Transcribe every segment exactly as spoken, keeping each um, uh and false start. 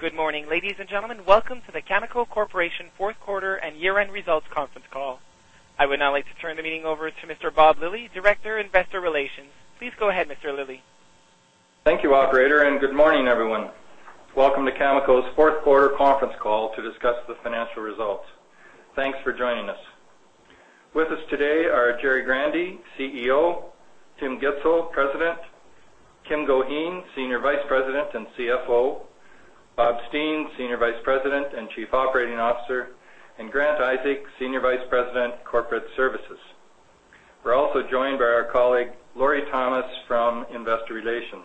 Good morning, ladies and gentlemen. Welcome to the Cameco Corporation fourth quarter and year-end results conference call. I would now like to turn the meeting over to Mister Bob Lilly, Director, Investor Relations. Please go ahead, Mister Lilly. Thank you, operator, and good morning, everyone. Welcome to Cameco's fourth quarter conference call to discuss the financial results. Thanks for joining us. With us today are Jerry Grandey, C E O, Tim Gitzel, President, Kim Goheen, Senior Vice President and C F O, Bob Steen, Senior Vice President and Chief Operating Officer, and Grant Isaac, Senior Vice President, Corporate Services. We're also joined by our colleague Lori Thomas from Investor Relations.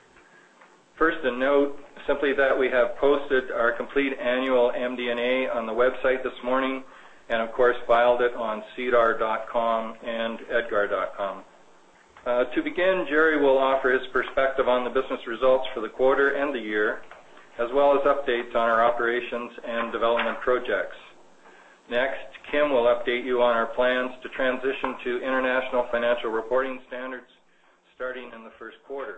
First, a note simply that we have posted our complete annual M D and A on the website this morning, and of course filed it on C D A R dot com and Edgar dot com. Uh, to begin, Jerry will offer his perspective on the business results for the quarter and the year, as well as updates on our operations and development projects. Next, Kim will update you on our plans to transition to international financial reporting standards starting in the first quarter.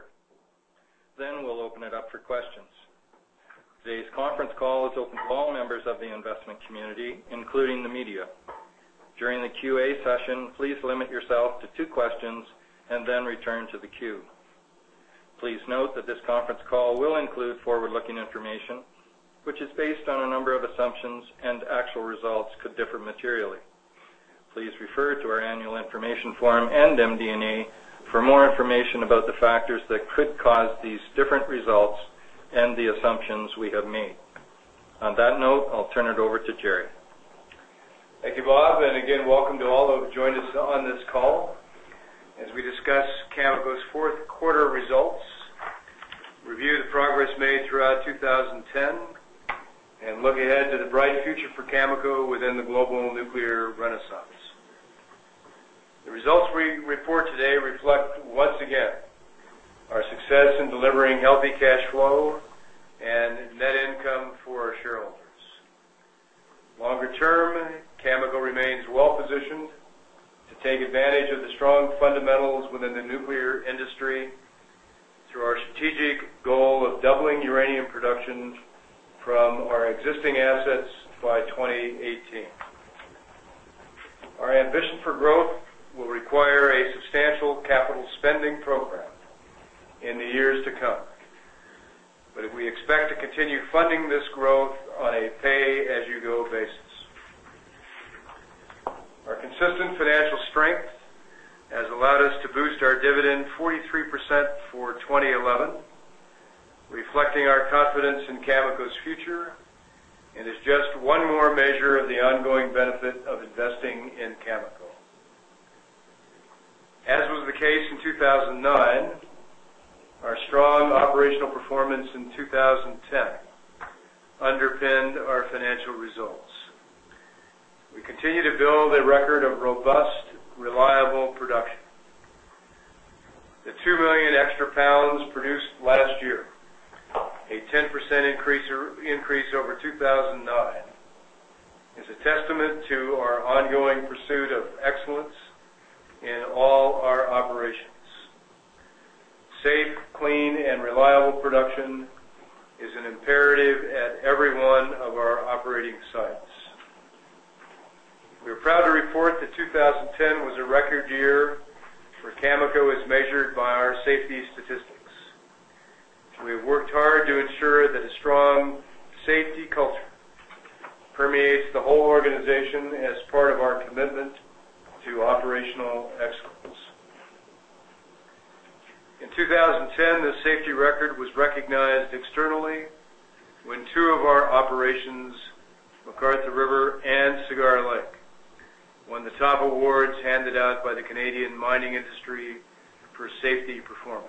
Then we'll open it up for questions. Today's conference call is open to all members of the investment community, including the media. During the Q A session, please limit yourself to two questions and then return to the queue. Please note that this conference call will include forward-looking information, which is based on a number of assumptions, and actual results could differ materially. Please refer to our annual information form and M D and A for more information about the factors that could cause these different results and the assumptions we have made. On that note, I'll turn it over to Jerry. Thank you, Bob, and again, welcome to all who have joined us on this call as we discuss Cameco's fourth quarter results, review the progress made throughout two thousand ten, and look ahead to the bright future for Cameco within the global nuclear renaissance. The results we report today reflect, once again, our success in delivering healthy cash flow and net income for our shareholders. Longer term, Cameco remains well positioned to take advantage of the strong fundamentals within the nuclear industry through our strategic goal of doubling uranium production from our existing assets by twenty eighteen. Our ambition for growth will require a substantial capital spending program in the years to come. But we expect to continue funding this growth on a pay-as-you-go basis. Our consistent financial strength has allowed us to boost our dividend forty-three percent for twenty eleven, reflecting our confidence in Cameco's future, and is just one more measure of the ongoing benefit of investing in Cameco. As was the case in two thousand nine, our strong operational performance in two thousand ten underpinned our financial results. We continue to build a record of robust, reliable production. The two million extra pounds produced last year, a ten percent increase, increase over two thousand nine, is a testament to our ongoing pursuit of excellence in all our operations. Safe, clean, and reliable production is an imperative at every one of our operating sites. We are proud to report that two thousand ten was a record year for Cameco as measured by our safety statistics. We have worked hard to ensure that a strong safety culture permeates the whole organization as part of our commitment to operational excellence. In two thousand ten, this safety record was recognized externally when two of our operations, McArthur River and Cigar Lake, won the top awards handed out by the Canadian mining industry for safety performance.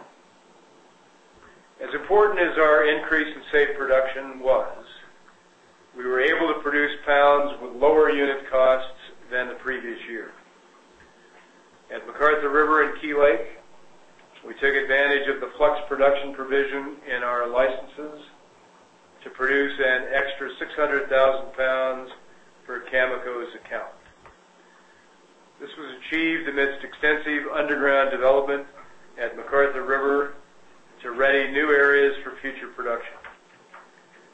As important as our increase in safe production was, we were able to produce pounds with lower unit costs than the previous year. At McArthur River and Key Lake, we took advantage of the flux production provision in our licenses to produce an extra six hundred thousand pounds for Cameco's account. This was achieved amidst extensive underground development at McArthur River to ready new areas for future production.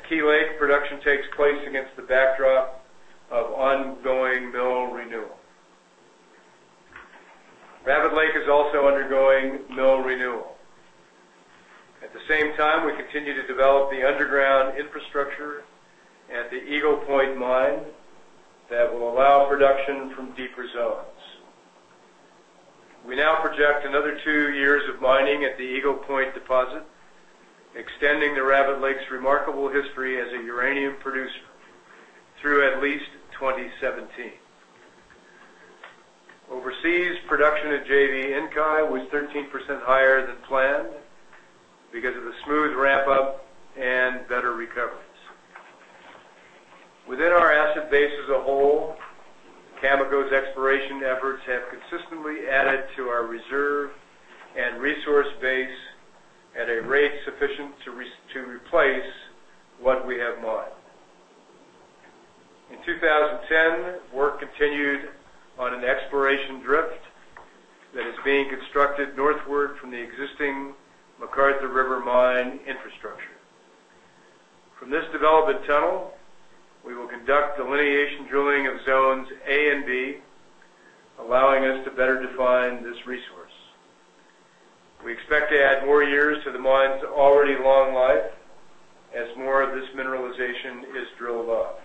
Key Lake, production takes place against the backdrop of ongoing mill renewal. Rabbit Lake is also undergoing mill renewal. At the same time, we continue to develop the underground infrastructure at the Eagle Point mine that will allow production from deeper zones. We now project another two years of mining at the Eagle Point deposit, extending the Rabbit Lake's remarkable history as a uranium producer through at least twenty seventeen. Overseas, production at J V Inkai was thirteen percent higher than planned because of the smooth ramp-up and better recoveries. Within our asset base as a whole, Cameco's exploration efforts have consistently added to our reserve and resource base at a rate sufficient to, re to replace what we have mined. In two thousand ten, work continued on an exploration drift that is being constructed northward from the existing McArthur River mine infrastructure. From this development tunnel, we will conduct delineation drilling of zones A and B, allowing us to better define this resource. We expect to add more years to the mine's already long life as more of this mineralization is drilled off.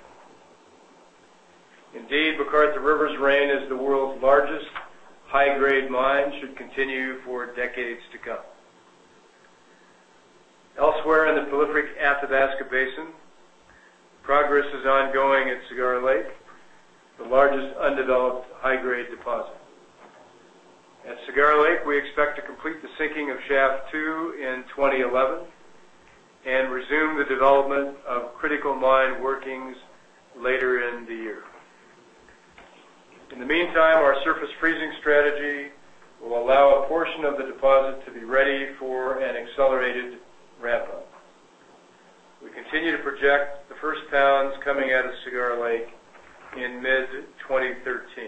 Indeed, McArthur River's reign as the world's largest high-grade mine should continue for decades to come. Elsewhere in the prolific Athabasca Basin, progress is ongoing at Cigar Lake, the largest undeveloped high-grade deposit. At Cigar Lake, we expect to complete the sinking of Shaft two in twenty eleven and resume the development of critical mine workings later in the year. In the meantime, our surface freezing strategy will allow a portion of the deposit to be ready for an accelerated ramp-up. We continue to project the first pounds coming out of Cigar Lake in mid twenty thirteen.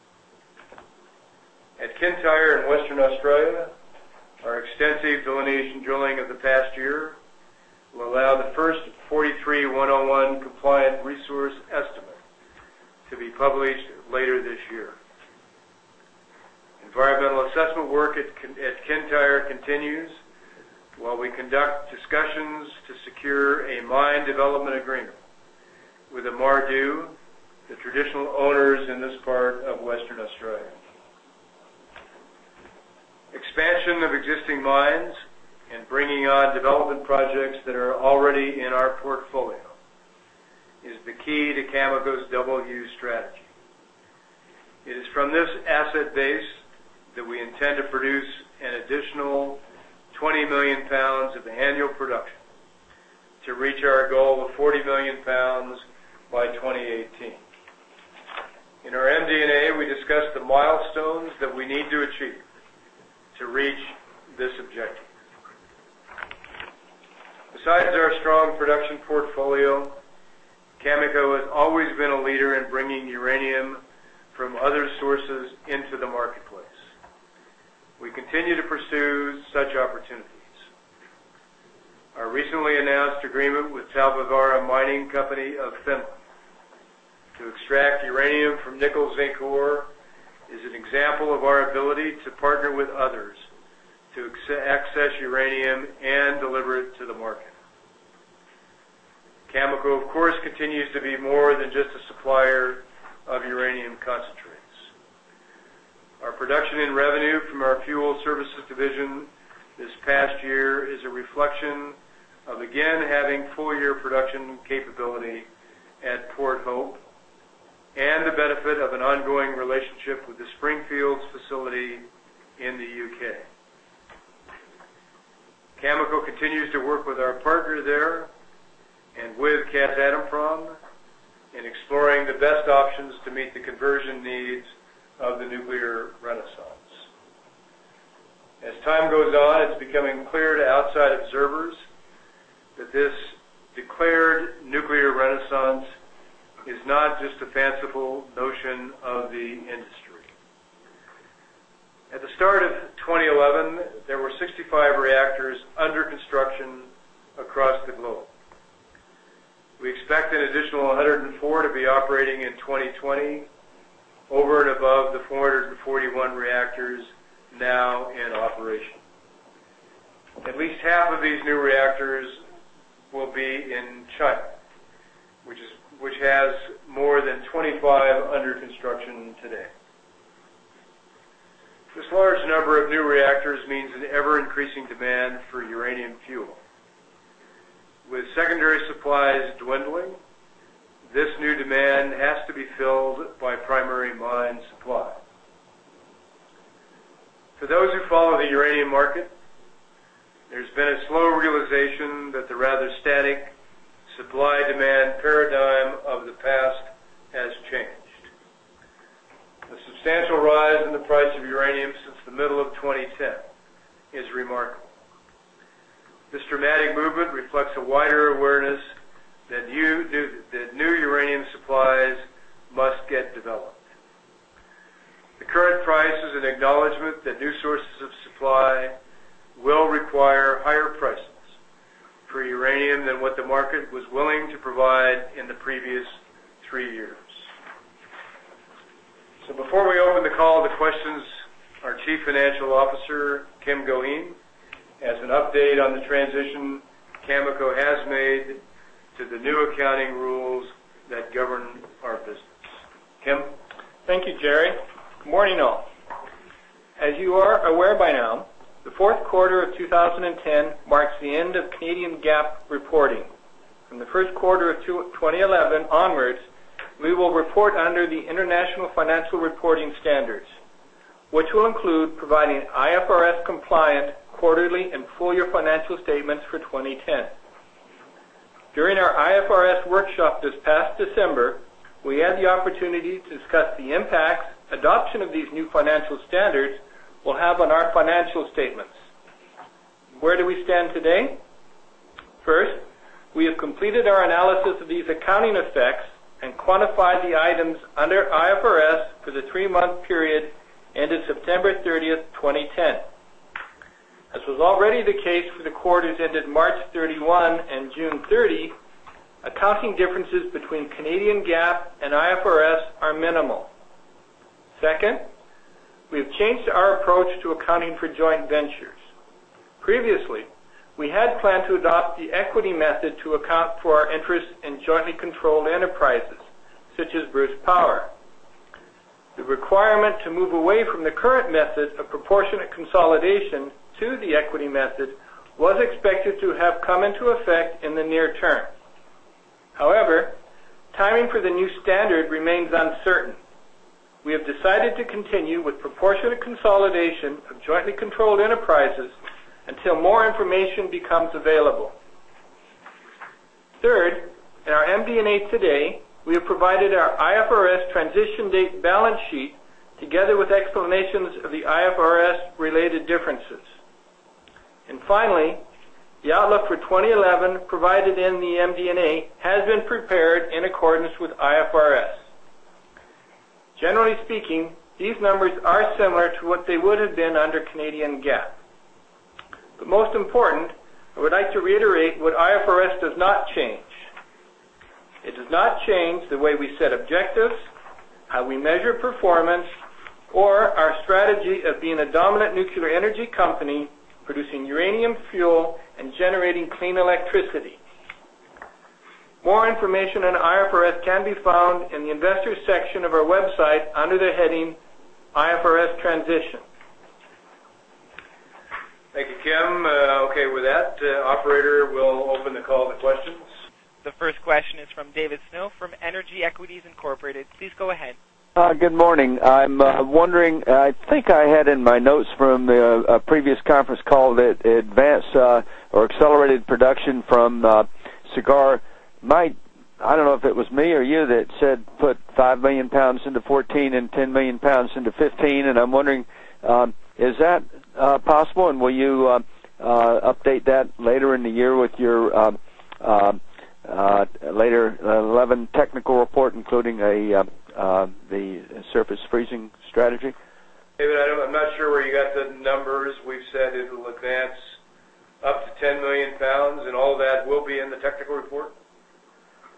At Kintyre in Western Australia, our extensive delineation drilling of the past year will allow the first forty-three one oh one compliant resource estimate to be published later this year. Environmental assessment work at, at Kintyre continues while we conduct discussions to secure a mine development agreement with the Mardu, the traditional owners in this part of Western Australia. Expansion of existing mines and bringing on development projects that are already in our portfolio is the key to Cameco's double U strategy. It is from this asset base that we intend to produce an additional twenty million pounds of annual production to reach our goal of forty million pounds by twenty eighteen. In our M D and A, we discussed the milestones that we need to achieve to reach this objective. Besides our strong production portfolio, Cameco has always been a leader in bringing uranium from other sources into the marketplace. We continue to pursue such opportunities. Our recently announced agreement with Talvivaara Mining Company of Finland to extract uranium from nickel zinc ore is an example of our ability to partner with others to access uranium and deliver it to the market. Cameco, of course, continues to be more than just a supplier of uranium concentrates. Our production and revenue from our fuel services division this past year is a reflection of again having full year production capability at Port Hope and the benefit of an ongoing relationship with the Springfields facility in the U K. Cameco continues to work with our partner there and with Kazatomprom in exploring the best options to meet the conversion needs of the nuclear renaissance. As time goes on, it's becoming clear to outside observers that this declared nuclear renaissance is not just a fanciful notion of the industry. At the start of twenty eleven, there were sixty-five reactors under construction across the globe. We expect an additional one hundred four to be operating in twenty twenty, over and above the four hundred forty-one reactors now in operation. At least half of these new reactors will be in China, which is which has more than twenty-five under construction today. This large number of new reactors means an ever-increasing demand for uranium fuel. With secondary supplies dwindling, this new demand has to be filled by primary mine supply. For those who follow the uranium market, there's been a slow realization that the rather static supply-demand paradigm of the past has changed. The substantial rise in the price of uranium since the middle of twenty ten is remarkable. This dramatic movement reflects a wider awareness that new, new, that new uranium supplies must get developed. The current price is an acknowledgement that new sources of supply will require higher prices for uranium than what the market was willing to provide in the previous three years. So before we open the call to questions, our Chief Financial Officer, Kim Goheen, has an update on the transition Cameco has made to the new accounting rules that govern our business. Kim? Thank you, Jerry. Good morning, all. As you are aware by now, the fourth quarter of two thousand ten marks the end of Canadian GAAP reporting. From the first quarter of twenty eleven onwards, we will report under the International Financial Reporting Standards, which will include providing I F R S-compliant quarterly and full-year financial statements for twenty ten. During our I F R S workshop this past December, we had the opportunity to discuss the impacts adoption of these new financial standards will have on our financial statements. Where do we stand today? First, we have completed our analysis of these accounting effects and quantified the items under I F R S for the three-month period ended September thirtieth, twenty ten. As was already the case for the quarters ended March thirty-first and June thirtieth, accounting differences between Canadian GAAP and I F R S are minimal. Second, we have changed our approach to accounting for joint ventures. Previously, we had planned to adopt the equity method to account for our interest in jointly controlled enterprises, such as Bruce Power. The requirement to move away from the current method of proportionate consolidation to the equity method was expected to have come into effect in the near term. However, timing for the new standard remains uncertain. We have decided to continue with proportionate consolidation of jointly controlled enterprises until more information becomes available. Third, in our M D and A today, we have provided our I F R S transition date balance sheet together with explanations of the I F R S-related differences. And finally, the outlook for twenty eleven provided in the M D and A has been prepared in accordance with I F R S. Generally speaking, these numbers are similar to what they would have been under Canadian GAAP. But most important, I would like to reiterate what I F R S does not change. It does not change the way we set objectives, how we measure performance, or our strategy of being a dominant nuclear energy company producing uranium fuel and generating clean electricity. More information on I F R S can be found in the Investors section of our website under the heading I F R S Transition. Thank you, Kim. Uh, okay, with that, uh, operator will open the call to questions. The first question is from David Snow from Energy Equities Incorporated. Please go ahead. Uh, good morning. I'm uh, wondering, I think I had in my notes from the uh, previous conference call that advanced uh, or accelerated production from uh, Cigar might, I don't know if it was me or you that said put five million pounds into fourteen and ten million pounds into fifteen, and I'm wondering, um, is that uh, possible, and will you uh, uh, update that later in the year with your uh, uh, uh, later eleven technical report, including a uh, uh, the surface freezing strategy? David, I don't, I'm not sure where you got the numbers. We've said it will advance up to ten million pounds, and all of that will be in the technical report.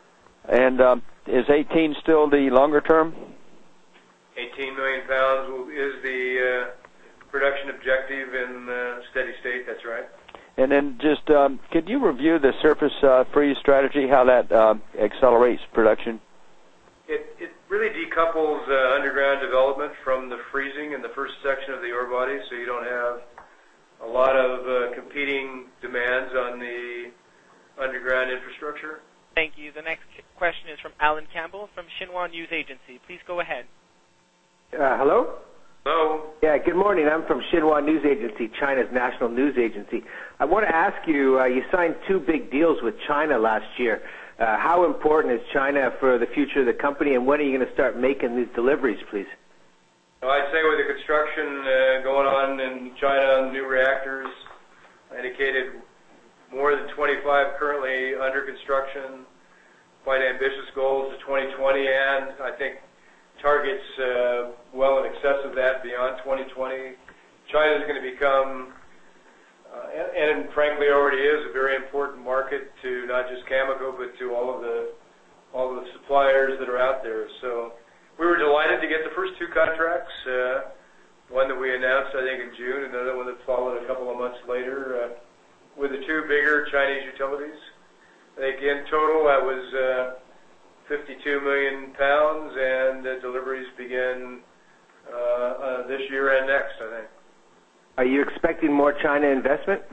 And um, is eighteen still the longer term? eighteen million pounds will, is the uh, production objective in uh, steady state. That's right. And then just um, could you review the surface uh, freeze strategy, how that uh, accelerates production? It, it really decouples uh, underground development from the freezing in the first section of the ore body, so you don't have a lot of uh, competing demands on the underground infrastructure. Thank you. The next question is from Alan Campbell from Xinhua News Agency. Please go ahead. Uh, hello? Hello. Yeah, good morning. I'm from Xinhua News Agency, China's national news agency. I want to ask you, uh, you signed two big deals with China last year. Uh, how important is China for the future of the company, and when are you going to start making these deliveries, please? Well, I'd say with the construction uh, going on in China on new reactors, I indicated more than twenty-five currently under construction, quite ambitious goals to twenty twenty, and I think targets uh, well in excess of that beyond twenty twenty. China is going to become, uh, and, and frankly already is, a very important market to not just Cameco, but to all of the all of the suppliers that are out there. So we were delighted to get the first two contracts, uh, one that we announced, I think, in June, and another one that followed a couple of months later, uh, with the two bigger Chinese utilities. I think in total that was uh, fifty-two million pounds, and uh, deliveries begin uh, uh, this year and next, I think. Are you expecting more China investment?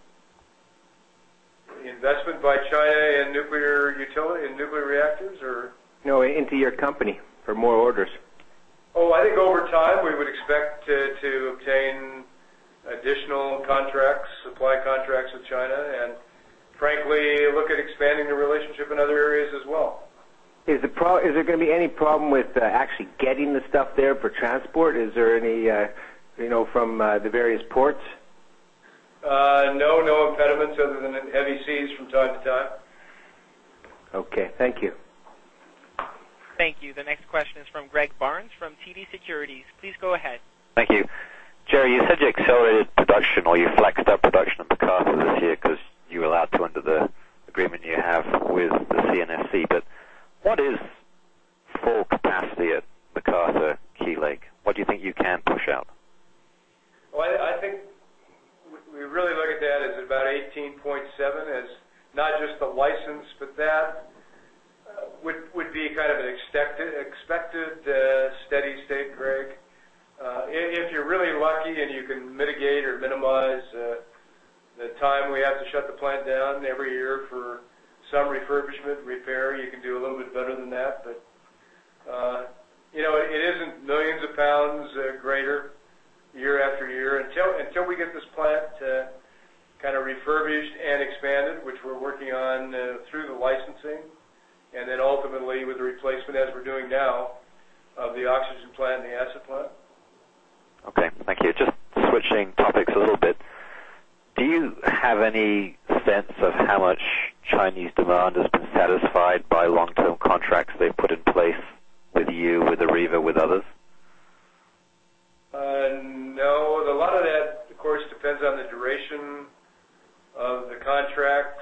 Investment by China in nuclear utility, in nuclear reactors, or? No, into your company for more orders. Oh, I think over time we would expect to, to obtain additional contracts, supply contracts with China, and frankly look at expanding the relationship in other areas as well. Is, the pro- is there going to be any problem with uh, actually getting the stuff there for transport? Is there any, uh, you know, from uh, the various ports? Uh, no, no impediments other than heavy seas from time to time. Okay, thank you. Thank you. The next question is from Greg Barnes from T D Securities. Please go ahead. Thank you. Jerry, you said you accelerated production, or you flexed up production in McArthur this year because you were allowed to under the agreement you have with the C N S C, but what is full capacity at McArthur Key Lake? What do you think you can push out? Well, I, I think we really look at that as about eighteen point seven, as not just the license, but that uh, would would be kind of an expected, expected uh, steady state, Greg. Uh, if you're really lucky and you can mitigate or minimize uh, the time we have to shut the plant down every year for some refurbishment, repair, you can do a little bit better than that. But, uh, you know, it, it isn't millions of pounds uh, greater year after year until until we get this plant uh, kind of refurbished and expanded, which we're working on uh, through the licensing, and then ultimately with the replacement, as we're doing now, of the oxygen plant and the acid plant. Okay, thank you. Just switching topics a little bit, do you have any sense of how much Chinese demand has been satisfied by long-term contracts they've put in place with you, with Areva, with others? Uh, no, a lot of that, of course, depends on the duration of the contracts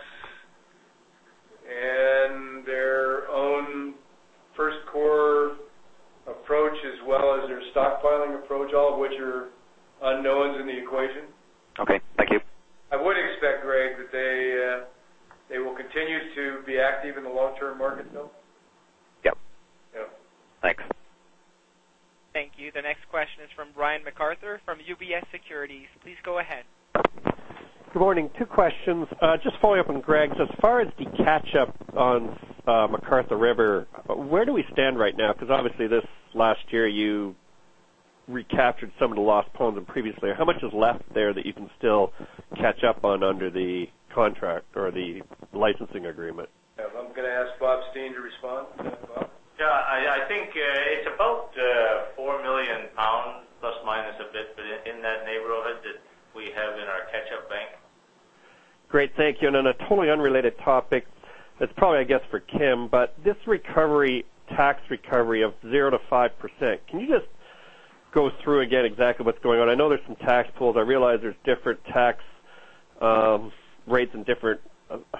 and their own first core approach as well as their stockpiling approach, all of which are unknowns in the equation. Okay, thank you. I would expect, Greg, that they uh, they will continue to be active in the long-term market, though. Yep. Yeah. Thanks. Thank you. The next question is from Brian MacArthur from U B S Securities. Please go ahead. Good morning. Two questions. Uh, just following up on Greg's, as far as the catch-up on uh, McArthur River, where do we stand right now? Because obviously this last year you recaptured some of the lost ponds in previously. How much is left there that you can still catch up on under the contract or the licensing agreement? Yeah, I'm going to ask Bob Steen to respond. Uh, Bob? Yeah, I, I think uh, it's about uh, four million pounds, plus minus a bit, but in, in that neighborhood that we have in our catch-up bank. Great, thank you. And on a totally unrelated topic, that's probably, I guess, for Kim, but this recovery, tax recovery of zero to five percent, can you just go through again exactly what's going on? I know there's some tax pools. I realize there's different tax um, rates in different uh,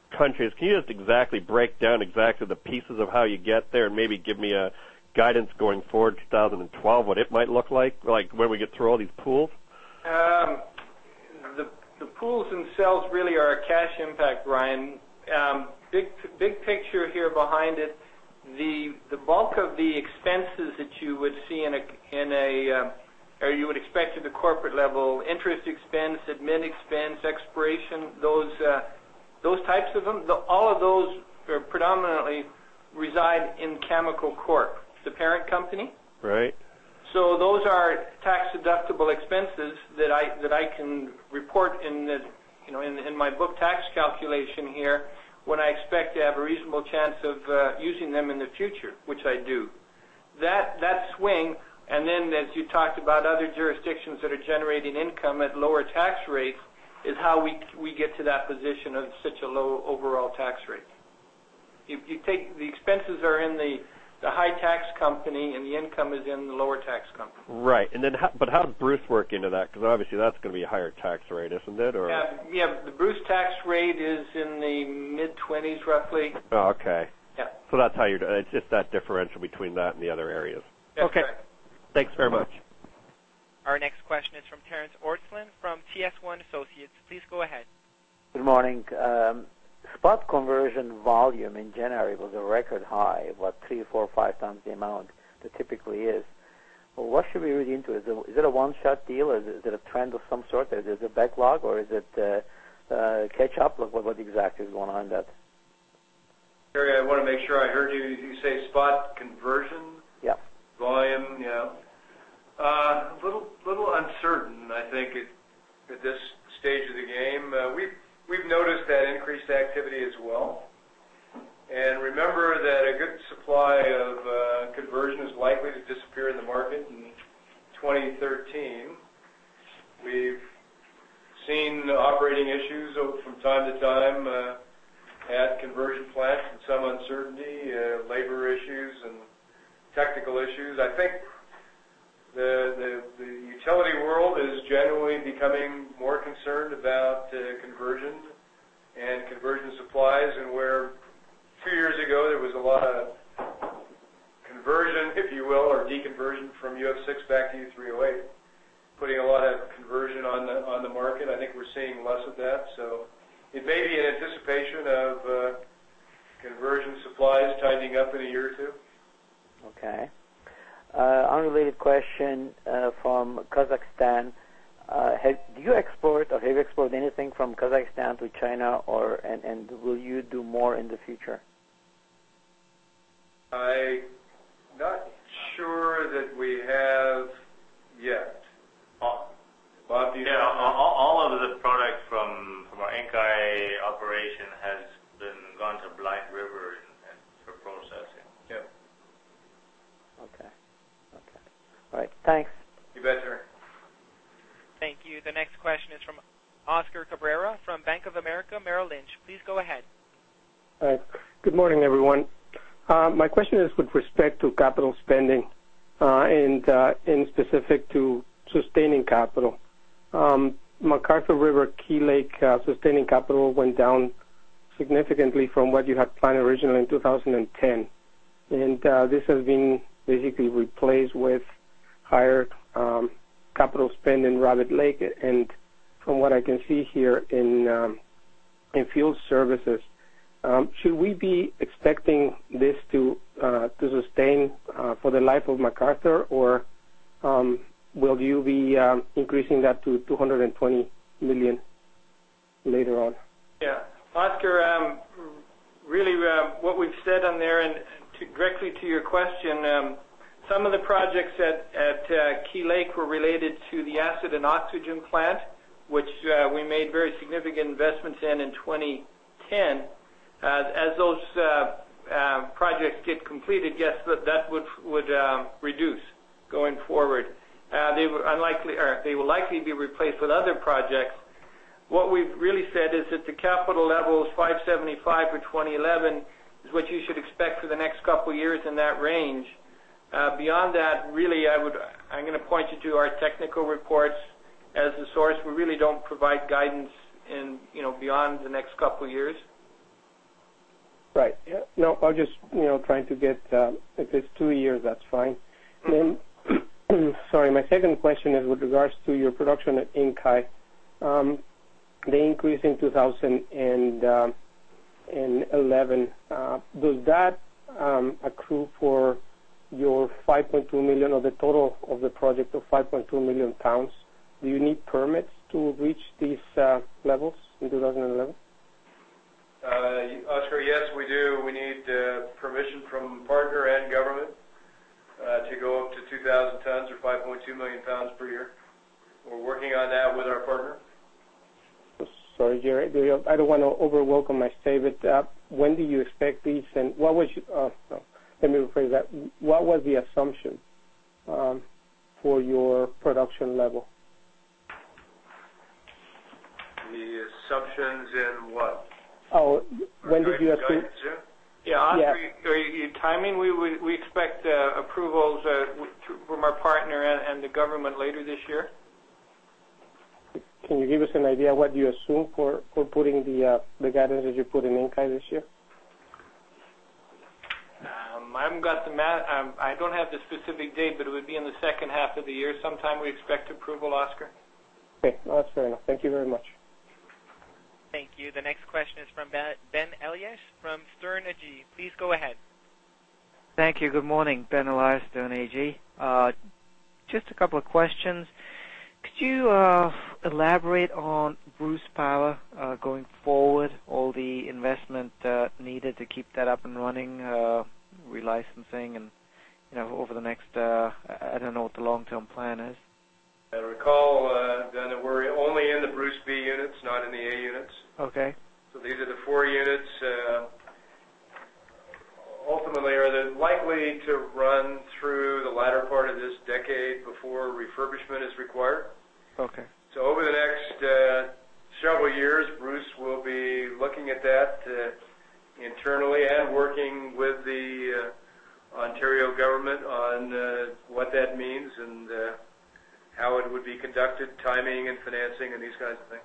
countries. Can you just exactly break down exactly the pieces of how you get there and maybe give me a guidance going forward, two thousand twelve, what it might look like, like when we get through all these pools? Um, the, the pools themselves really are a cash impact, Brian. Um, big, big picture here behind it, the, the bulk of the expenses that you would see in a, in a uh, or you would expect at the corporate level, interest expense, admin expense, expiration, those uh, those types of them, the, all of those are predominantly reside in Cameco Corp, the parent company. Right. So those are tax-deductible expenses that I that I can report in the you know in, in my book tax calculation here when I expect to have a reasonable chance of uh, using them in the future, which I do. That that swing. And then, as you talked about, other jurisdictions that are generating income at lower tax rates is how we we get to that position of such a low overall tax rate. You, you take the expenses are in the, the high tax company, and the income is in the lower tax company. Right. And then, how, but how does Bruce work into that? Because obviously that's going to be a higher tax rate, isn't it? Or yeah, yeah, the Bruce tax rate is in the mid twenties, roughly. Oh, okay. Yeah. So that's how you're. It's just that differential between that and the other areas. That's okay. Correct. Thanks very much. Our next question is from Terrence Ortslin from T S one Associates. Please go ahead. Good morning. Um, spot conversion volume in January was a record high, about three, four, five times the amount that typically is. Well, what should we read into it? Is it, is it a one-shot deal? Is it, is it a trend of some sort? Is it a backlog, or is it uh, uh, catch-up? What, what exactly is going on in that? Terry, I want to make sure I heard you. You say spot conversion? Yeah. Volume, yeah. Uh, a little, little uncertain, I think, at, at this stage of the game. Uh, we've we've noticed that increased activity as well. And remember that a good supply of uh, conversion is likely to disappear in the market in twenty thirteen. We've seen operating issues from time to time uh, at conversion plants, and some uncertainty, uh, labor issues, and technical issues. I think the, the, the utility world is generally becoming more concerned about uh, conversion and conversion supplies, and where two years ago there was a lot of conversion, if you will, or deconversion from U F six back to U three oh eight, putting a lot of conversion on the on the market. I think we're seeing less of that, so it may be in anticipation of uh, conversion supplies tightening up in a year or two. Okay. Uh, unrelated question uh, from Kazakhstan. Uh, have, do you export or have you exported anything from Kazakhstan to China, or and, and will you do more in the future? I'm not sure that we have yet. Oh, Bob, do you yeah, know? all, all of the product from, from our Inkai operation has been gone to Blind River and, and for processing. Yeah. Okay. Okay. All right. Thanks. You bet, sir. Thank you. The next question is from Oscar Cabrera from Bank of America Merrill Lynch. Please go ahead. Uh, good morning, everyone. Uh, my question is with respect to capital spending uh, and uh, in specific to sustaining capital. Um, McArthur River Key Lake uh, sustaining capital went down significantly from what you had planned originally in two thousand ten. And uh, this has been basically replaced with higher um, capital spend in Rabbit Lake, and from what I can see here in um, in field services, um, should we be expecting this to uh, to sustain uh, for the life of McArthur, or um, will you be um, increasing that to two hundred twenty million later on? Yeah, Oscar. Um, really, uh, what we've said on there, and to, directly to your question. Um, Some of the projects at, at uh, Key Lake were related to the acid and oxygen plant, which uh, we made very significant investments in in twenty ten. Uh, as those uh, uh, projects get completed, yes, that, that would would uh, reduce going forward. Uh, they were unlikely, or they will likely be replaced with other projects. What we've really said is that the capital level is five seventy-five for twenty eleven is what you should expect for the next couple of years in that range. Uh, beyond that, really, I would, I'm going to point you to our technical reports as the source. We really don't provide guidance in, you know, beyond the next couple of years. Right. Yeah. No, I'm just, you know, trying to get, uh, if it's two years, that's fine. Then, sorry, my second question is with regards to your production at Inkai. Um, the increase in two thousand eleven, uh, does that um, accrue for your five point two million or the total of the project of five point two million pounds? Do you need permits to reach these uh, levels in two thousand eleven? Uh, Oscar, yes, we do. We need uh, permission from partner and government uh, to go up to two thousand tons or five point two million pounds per year. We're working on that with our partner. Sorry, Jerry, I don't want to overwhelm my stay, but uh, when do you expect these, and what was, uh, no, let me rephrase that, what was the assumption um, for your production level? The assumptions in what? Oh, when did you assume? Yeah, Oscar, Yeah. Are you timing? We we, we expect uh, approvals uh, from our partner and, and the government later this year. Can you give us an idea what you assume for, for putting the uh, the guidance that you put in Inkai this year? Um, I haven't got the math. Um, I don't have the specific date, but it would be in the second half of the year. Sometime we expect approval, Oscar. Okay, no, that's fair enough. Thank you very much. Thank you. The next question is from Ben Elias from Stern Agee. Please go ahead. Thank you. Good morning. Ben Elias, Stern Agee. Uh, just a couple of questions. Could you uh, elaborate on Bruce Power uh, going forward, all the investment uh, needed to keep that up and running, uh, relicensing, and you know, over the next, uh, I don't know what the long-term plan is. I recall uh, then that we're only in the Bruce B units, not in the A units. Okay. So these are the four units. Uh, ultimately, are they likely to run through the latter part of this decade before refurbishment is required? Okay. So over the next uh, several years, Bruce will be looking at that uh, internally and working with the uh, Ontario government on uh, what that means and uh, how it would be conducted, timing and financing and these kinds of things.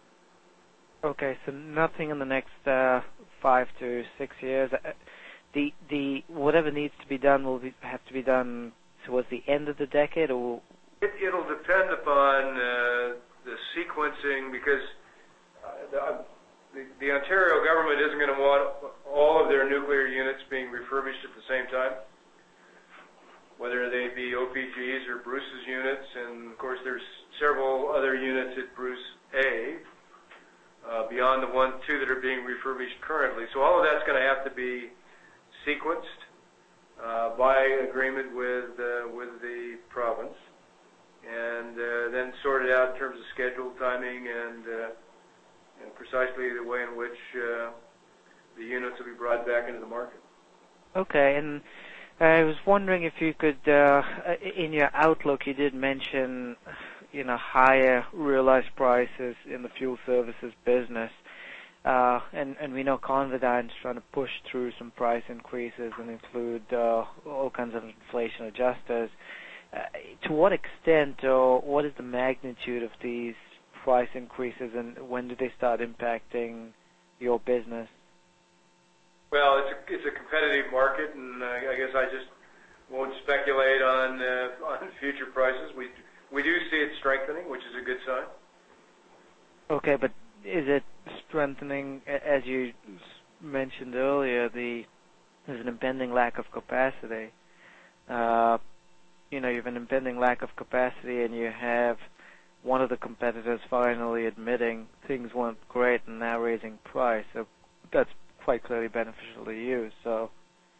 Okay, so nothing in the next uh, five to six years. Uh, the the whatever needs to be done will be, have to be done towards the end of the decade, or it, it'll depend upon uh, the sequencing because uh, the, uh, the, the Ontario government isn't going to want all of their nuclear units being refurbished at the same time, whether they be O P Gs or Bruce's units, and of course there's several other units at Bruce A. Uh, beyond the one, two that are being refurbished currently. So all of that's going to have to be sequenced uh, by agreement with uh, with the province, and uh, then sorted out in terms of schedule, timing, and, uh, and precisely the way in which uh, the units will be brought back into the market. Okay, and I was wondering if you could, uh, in your outlook, you did mention, you know, higher realized prices in the fuel services business. Uh, and, and we know Converdyne's trying to push through some price increases and include uh, all kinds of inflation adjusters. Uh, to what extent or what is the magnitude of these price increases, and when do they start impacting your business? Well, it's a, it's a competitive market, and uh, I guess I just won't speculate on uh, on future prices. We we do see it strengthening, which is a good sign. Okay, but is it strengthening, as you mentioned earlier, the there's an impending lack of capacity. Uh, you know, you have an impending lack of capacity, and you have one of the competitors finally admitting things weren't great and now raising price. So that's quite clearly beneficial to you. So,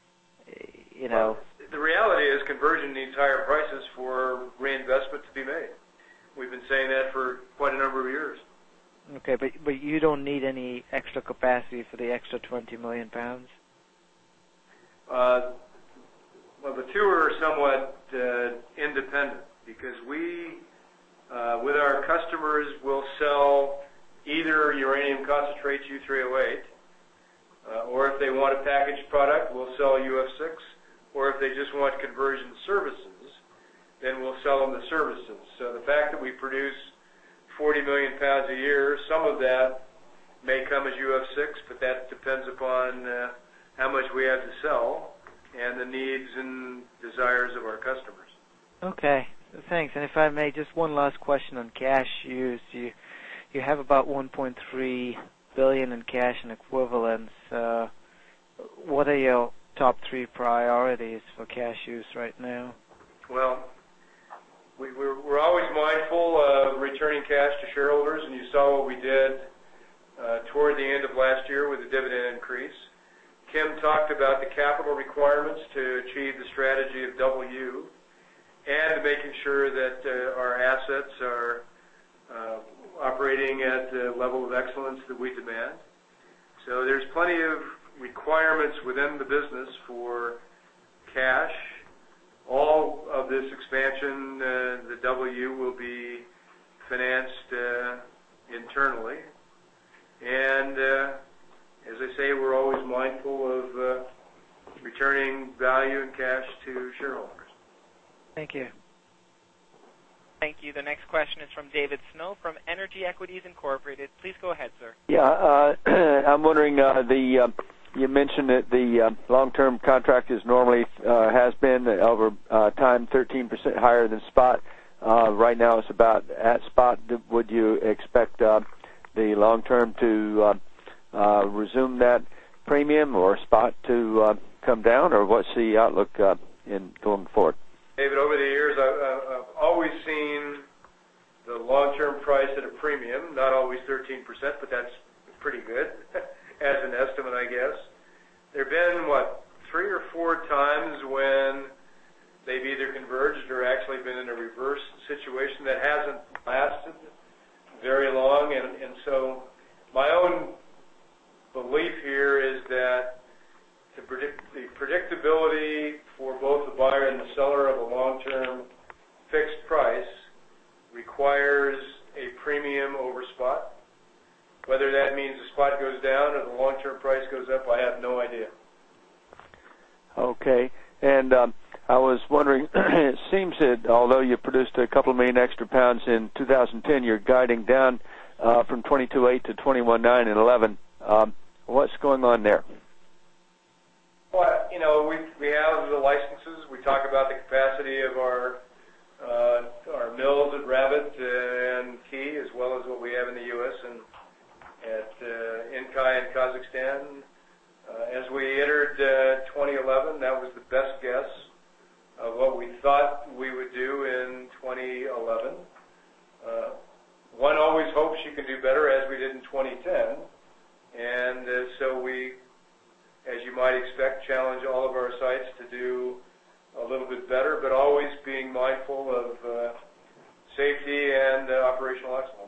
you know. Well, the reality is conversion needs higher prices for reinvestment to be made. We've been saying that for quite a number of years. Okay, but but you don't need any extra capacity for the extra twenty million pounds? Uh, well, the two are somewhat uh, independent because we, uh, with our customers, will sell either uranium concentrate U three oh eight, uh, or if they want a packaged product, we'll sell U F six, or if they just want conversion services, then we'll sell them the services. So the fact that we produce forty million pounds a year, some of that may come as U F six, but that depends upon uh, how much we have to sell, and the needs and desires of our customers. Okay, thanks. And if I may, just one last question on cash use. You you have about one point three billion dollars in cash and equivalents. Uh, what are your top three priorities for cash use right now? Well, we, we're, we're always mindful of returning cash to shareholders, and you saw what we did uh, toward the end of last year with the dividend increase. Kim talked about the capital requirements to achieve the strategy of W and making sure that uh, our assets are uh, operating at the level of excellence that we demand. So there's plenty of requirements within the business for cash. All of this expansion, uh, the W, will be financed uh, internally. And uh, as I say, we're always mindful of uh, returning value and cash to shareholders. Thank you. Thank you. The next question is from David Snow from Energy Equities Incorporated. Please go ahead, sir. Yeah, uh, I'm wondering, uh, the uh, you mentioned that the uh, long-term contract is normally uh, has been over uh, time thirteen percent higher than spot. Uh, right now it's about at spot. Would you expect uh, the long-term to uh, uh, resume that premium or spot to uh, come down, or what's the outlook uh, in going forward? David, over the years, I've, I've always seen the long-term price at a premium, not always thirteen percent, but that's pretty good as an estimate, I guess. There have been, what, three or four times when they've either converged or actually been in a reverse situation that hasn't lasted very long. And, and so my own belief here is that the, predict, the predictability for both the buyer and the seller of a long-term fixed price requires a premium over spot. Whether that means the spot goes down or the long-term price goes up, I have no idea. Okay. And um, I was wondering, it seems that although you produced a couple million extra pounds in two thousand ten, you're guiding down uh, from twenty-two point eight to twenty-one point nine in eleven. Um, what's going on there? Well, you know, we we have the licenses. We talk about the capacity of our uh, our mills at Rabbit and Key, as well as what we have in the U S and at uh, Inkai in Kazakhstan. Uh, as we entered uh, twenty eleven, that was the best guess of what we thought we would do in twenty eleven. Uh, one always hopes you can do better, as we did in twenty ten, and uh, so we, as you might expect, challenge all of our sites to do a little bit better, but always being mindful of uh, safety and uh, operational excellence.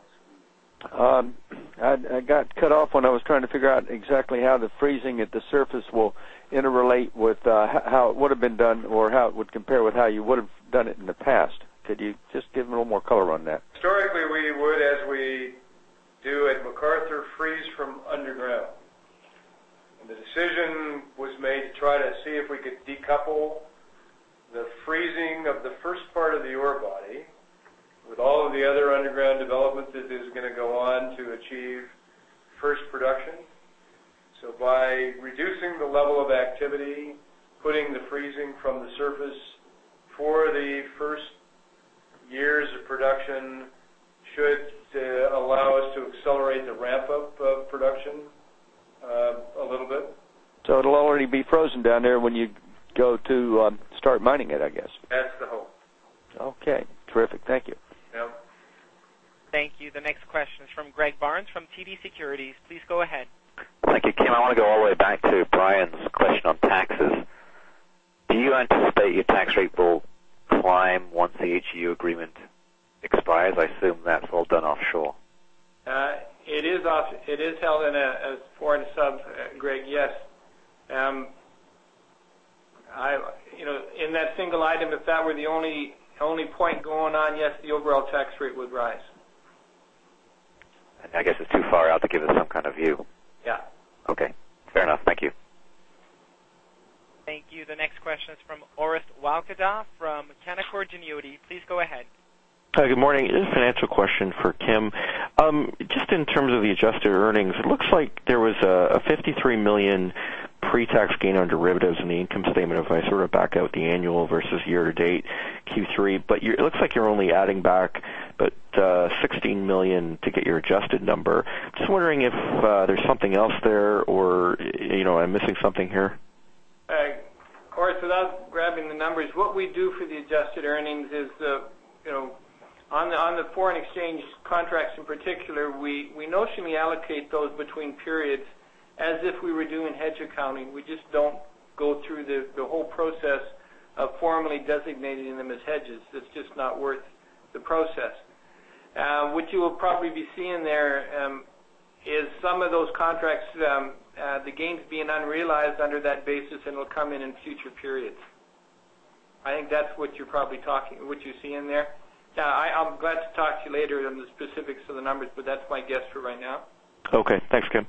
Um, I, I got cut off when I was trying to figure out exactly how the freezing at the surface will interrelate with uh, how it would have been done, or how it would compare with how you would have done it in the past. Could you just give a little more color on that? Historically, we would, as we do at MacArthur, freeze from underground. And the decision was made to try to see if we could decouple the freezing of the first part of the ore body with all of the other underground development that is going to go on to achieve first production. So by reducing the level of activity, putting the freezing from the surface for the first years of production should uh, allow us to accelerate the ramp-up of production uh, a little bit. So it'll already be frozen down there when you go to um, start mining it, I guess. That's the hope. Okay, terrific. Thank you. Yep. Thank you. The next question is from Greg Barnes from T D Securities. Please go ahead. Thank you, Kim. I want to go all the way back to Brian's question on taxes. Do you anticipate your tax rate will climb once the H E U agreement expires? I assume that's all done offshore. Uh, it is off. It is held in a, a foreign sub, uh, Greg. Yes. Um, I, you know, in that single item, if that were the only only point going on, yes, the overall tax rate would rise. I guess it's too far out to give us some kind of view. Yeah. Okay. Fair enough. Thank you. Thank you. The next question is from Orest Wowkada from Canaccord Genuity. Please go ahead. Hi, good morning. This is a financial question for Kim. Um, just in terms of the adjusted earnings, it looks like there was a, a fifty-three million pre-tax gain on derivatives in the income statement if I sort of back out the annual versus year-to-date Q three, but you're, it looks like you're only adding back about uh, sixteen million dollars to get your adjusted number. Just wondering if uh, there's something else there, or you know, I'm missing something here. Uh, of course, without grabbing the numbers, what we do for the adjusted earnings is, uh, you know, on the on the foreign exchange contracts in particular, we, we notionally allocate those between periods as if we were doing hedge accounting. We just don't go through the, the whole process of formally designating them as hedges. It's just not worth the process. Uh, what you will probably be seeing there um, is some of those contracts, um, uh, the gains being unrealized under that basis, and will come in in future periods. I think that's what you're probably talking, what you're seeing there. Yeah, I, I'm glad to talk to you later on the specifics of the numbers, but that's my guess for right now. Okay, thanks, Kim.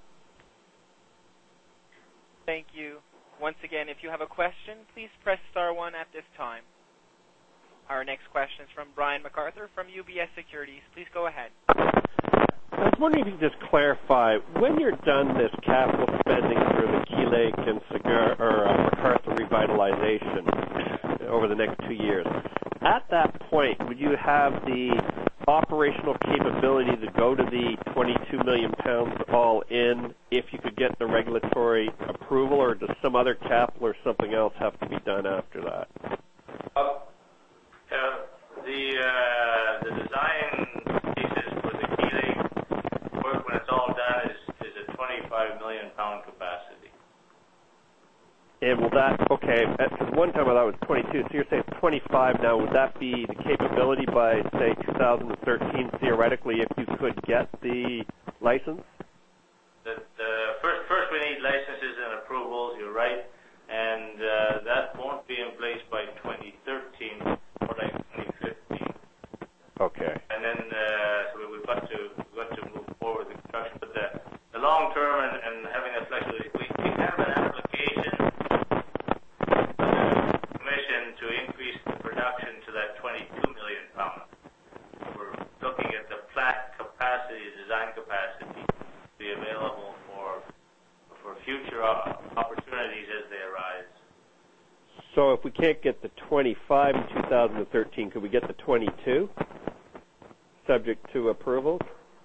Thank you. Once again, if you have a question, please press star one at this time. Our next question is from Brian MacArthur from U B S Securities. Please go ahead. I was wondering if you could just clarify, when you're done this capital spending for the Key Lake and Cigar or uh, MacArthur revitalization over the next two years, at that point, would you have the operational capability to go to the twenty-two million pounds all in if you could get the regulatory approval, or does some other capital or something else have to be done after that? Uh, uh, the uh, the design pieces for the Key Lake work, when it's all done, is, is a twenty-five million pound capacity. And will that, okay, because one time I thought it was twenty-two, so you're saying twenty-five now. Would that be the capability by, say, two thousand thirteen, theoretically, if you could get the license? The, the first, first we need licenses and approvals, you're right, and uh, that won't be in place by twenty thirteen, or like twenty fifteen. Okay. And then, uh, so we've got to, we've got to move forward with the construction, but the, the long term and, and having that flexibility, we, we have an application to increase the production to that twenty-two million pounds. We're looking at the plant capacity, design capacity, to be available for for future opportunities as they arise. So if we can't get the twenty-five in two thousand thirteen, could we get the twenty-two, subject to approvals?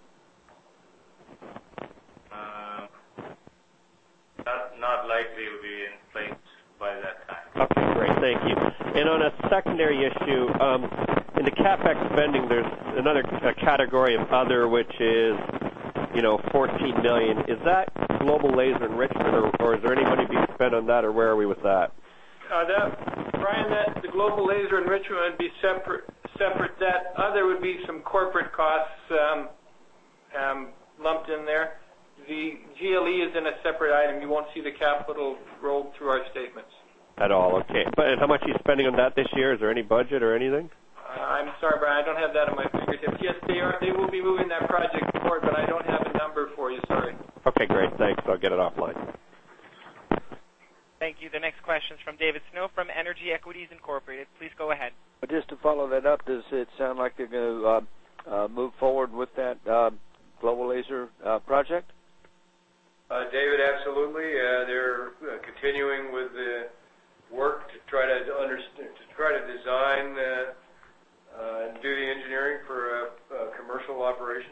Uh, not, not likely to be in place by that time. Okay, great. Thank you. And on a secondary issue, um, in the CapEx spending, there's another a category of other, which is, you know, fourteen million dollars. Is that global laser enrichment, or, or is there any money being spent on that, or where are we with that? Uh, that, Brian, that the global laser enrichment would be separate. Separate. That other would be some corporate costs um, um, lumped in there. The G L E is in a separate item. You won't see the capital rolled through our statements. At all, okay. But how much are you spending on that this year? Is there any budget or anything? Uh, I'm sorry, Brian, I don't have that on my fingertips. Yes, they are. They will be moving that project forward, but I don't have a number for you. Sorry. Okay, great. Thanks. I'll get it offline. Thank you. The next question is from David Snow from Energy Equities Incorporated. Please go ahead. Just to follow that up, does it sound like they're going to uh, uh, move forward with that uh, global laser uh, project? Uh, David, absolutely. Uh, they're uh, continuing with the work to try to understand, to try to design uh, uh, and do the engineering for a, a commercial operation.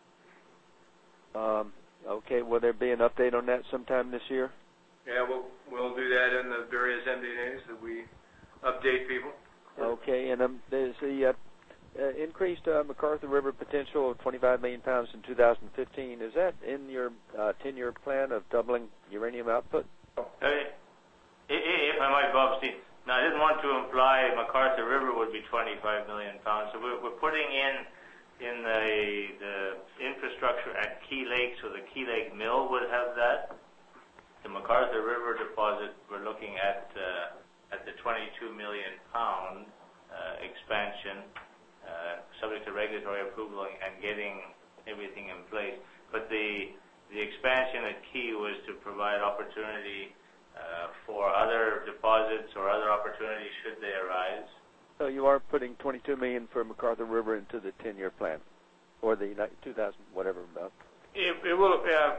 Um, okay. Will there be an update on that sometime this year? Yeah, we'll we'll do that in the various M D As that we update people. Okay, and um, there's the uh, uh, increased uh, MacArthur River potential of twenty-five million pounds in two thousand fifteen. Is that in your uh, ten-year plan of doubling uranium output? Uh, if I might, Bob, Steve. Now, I didn't want to imply MacArthur River would be twenty-five million pounds. So we're, we're putting in in the, the infrastructure at Key Lake, so the Key Lake mill would have that. The MacArthur River deposit, we're looking at uh, at the twenty-two million pound uh, expansion, uh, subject to regulatory approval and getting everything in place. But the the expansion at Key was to provide opportunity uh, for other deposits or other opportunities should they arise. So you are putting twenty-two million dollars for MacArthur River into the ten-year plan, or the two thousand whatever amount. It, it will. Uh,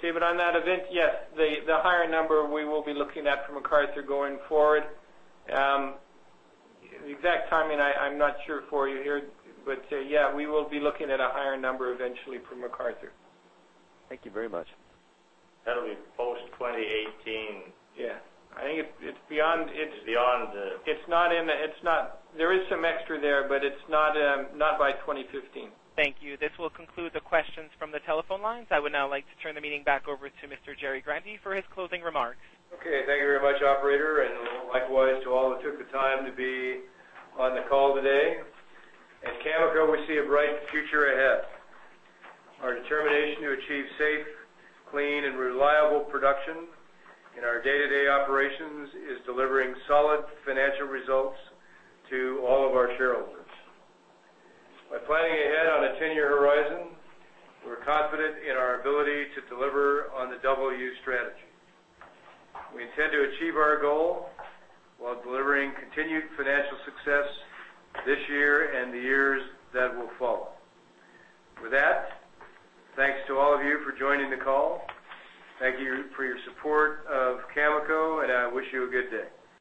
David, on that event, yes, the, the higher number we will be looking at for MacArthur going forward. Um, the exact timing I, I'm not sure for you here, but uh, yeah, we will be looking at a higher number eventually for MacArthur. Thank you very much. That'll be post twenty eighteen. Yeah, I think it, it's beyond. It's, it's beyond. The, it's not in. It's not. There is some extra there, but it's not. Um, not by twenty fifteen. Thank you. This will conclude the questions from the telephone lines. I would now like to turn the meeting back over to Mister Jerry Grandy for his closing remarks. Okay, thank you very much, operator, and likewise to all who took the time to be on the call today. At Cameco, we see a bright future ahead. Our determination to achieve safe, clean, and reliable production in our day-to-day operations is delivering solid financial results to all of our shareholders. By planning ahead on a ten-year horizon, we're confident in our ability to deliver on the W strategy. We intend to achieve our goal while delivering continued financial success this year and the years that will follow. With that, thanks to all of you for joining the call. Thank you for your support of Cameco, and I wish you a good day.